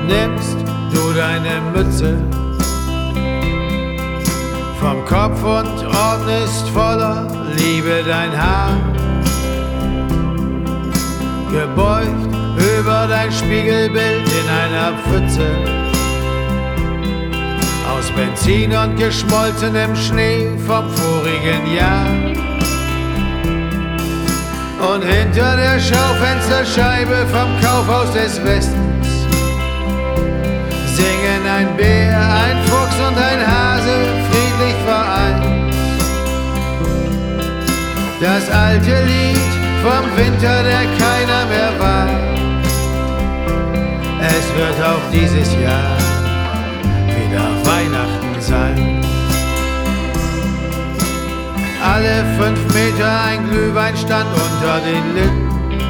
nimmst du deine Mütze vom Kopf und ordnest voller Liebe dein Haar. Gebeugt über dein Spiegelbild in einer Pfütze aus Benzin und geschmolzenem Schnee vom vorigen Jahr. Und hinter der Schaufensterscheibe vom Kaufhaus des Westens singen ein Bär, ein Fuchs und ein Hase friedlich vereint das alte Lied vom Winter, der keiner mehr war. Es wird auch dieses Jahr wieder Weihnachten sein. Alle 5 Meter ein Glühweinstand unter den Linden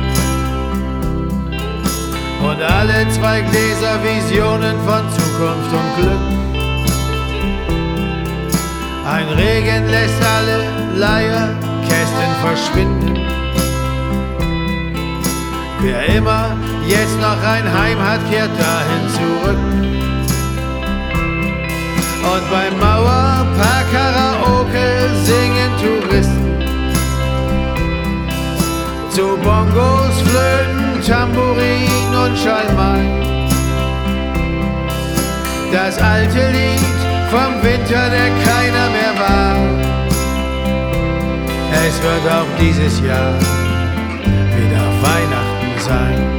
und alle 2 Gläser Visionen von Zukunft und Glück. Ein Regen lässt alle Leierkästen verschwinden. Wer immer jetzt noch ein Heim hat, kehrt dahin zurück. Und beim Mauerpark Karaoke singen Touristen zu Bongos, Flöten, Tambourin und Schalmei das alte Lied vom Winter, der keiner mehr war. Es wird auch dieses Jahr wieder Weihnachten sein.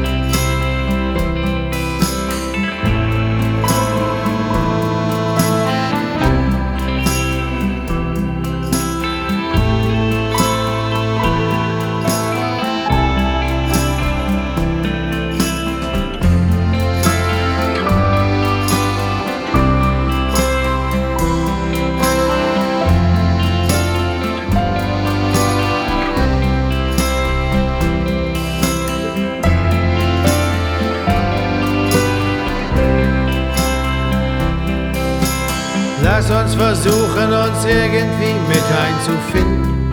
Lass uns versuchen, uns irgendwie mit einzufinden,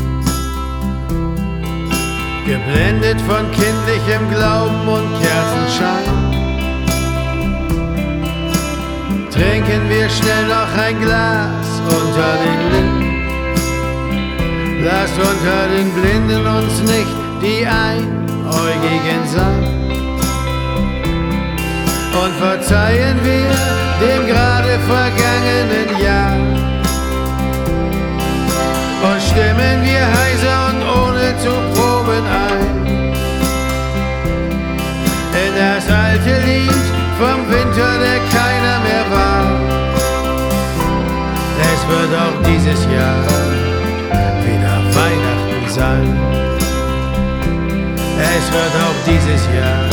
geblendet von kindlichem Glauben und Kerzenschein. Trinken wir schnell noch ein Glas unter den Linden. Lasst unter den Blinden uns nicht die Einäugigen sein. Und verzeihen wir dem gerade vergangenen Jahr und stimmen wir heiser und ohne zu proben ein in das alte Lied vom Winter, der keiner mehr war. Es wird auch dieses Jahr wieder Weihnachten sein. Es wird auch dieses Jahr